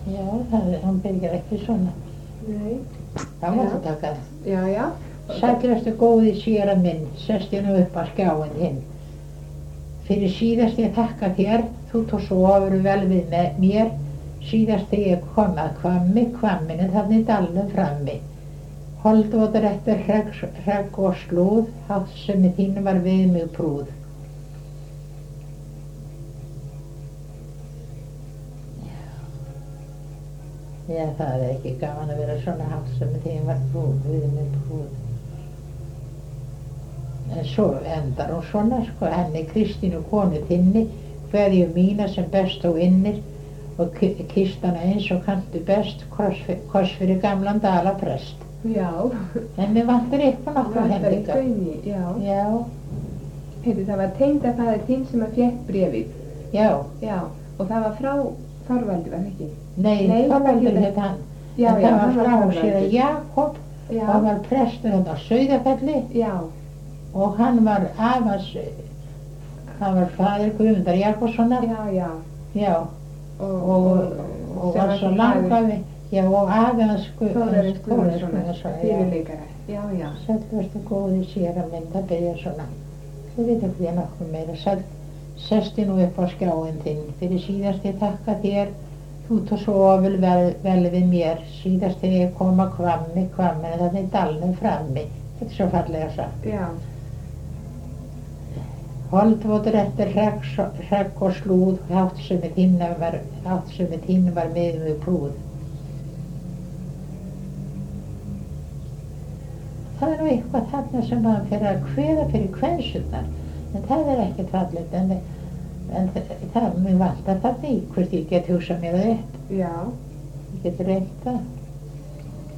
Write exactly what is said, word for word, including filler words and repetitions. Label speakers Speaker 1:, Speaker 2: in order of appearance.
Speaker 1: Já, það, hún byrjar ekki svona.
Speaker 2: Nei.
Speaker 1: Það máttu taka það.
Speaker 2: Já, já.
Speaker 1: Sællastu góði séra minn, sest ég nú upp að skjáin hinn. Fyrir síðast ég þakka þér, þú tók svo ofur vel við með mér. Síðast ég kom að hvammi, hvamminu þannig dalnum frammi. Holdvotur eftir hregg, hregg og slúð, háttsemi þín var við mig prúð. Já, það er ekki gaman að vera svona háttsemi þín var prúð, við mig prúð. En svo endar hún svona, sko, henni Kristínu konu þinni, kveðju mína sem best á innir, og kysst hana eins og kanntu best, koss fyrir gamlan dalaprest.
Speaker 2: Já.
Speaker 1: En mér vantar eitthvað nokkuð henni.
Speaker 2: Það vantar eitthvað, já.
Speaker 1: Já.
Speaker 2: Heyrðu, það var tengdafaðir þinn sem að fékk bréfið.
Speaker 1: Já.
Speaker 2: Já, og það var frá Þorvaldi, var það ekki?
Speaker 1: Nei,
Speaker 2: Nei,
Speaker 1: Þorvaldur heit hann.
Speaker 2: Já,
Speaker 1: en
Speaker 2: já,
Speaker 1: það var
Speaker 2: hann var
Speaker 1: frá
Speaker 2: Þorvaldur.
Speaker 1: séra Jakob,
Speaker 2: Já.
Speaker 1: og hann var prestur hérna á Sauðafelli,
Speaker 2: Já.
Speaker 1: og hann var afans, hann var faðir Guðmundar Jakobssonar.
Speaker 2: Já, já.
Speaker 1: Já.
Speaker 2: Og,
Speaker 1: og, og var svo langafi, já, og afi hans
Speaker 2: Þórarins Guðmundssonar,
Speaker 1: já.
Speaker 2: fyrirleikara. Já, já.
Speaker 1: Sællastu góði séra minn, það byrja svona. Þú veit ekki ég nokkuð meira. Sæll, sesti nú upp á skjáin þinn, fyrir síðast ég þakka þér, þú tók svo ofur vel, vel við mér. Síðast þegar ég kom að hvammi, hvamminu þannig dalnum frammi. Þetta er svo fallega sagt.
Speaker 2: Já.
Speaker 1: Holdvotur eftir hregg, hregg og slúð, háttsemi þín var, háttsemi þín var með mig prúð. Það er nú eitthvað þarna sem maður fyrir að kveða fyrir kvensurnar, en það er ekkert fallegt, en, en það, mér vantar það því, hvort ég get hugsað mér það upp.
Speaker 2: Já.
Speaker 1: Ég get reynt það.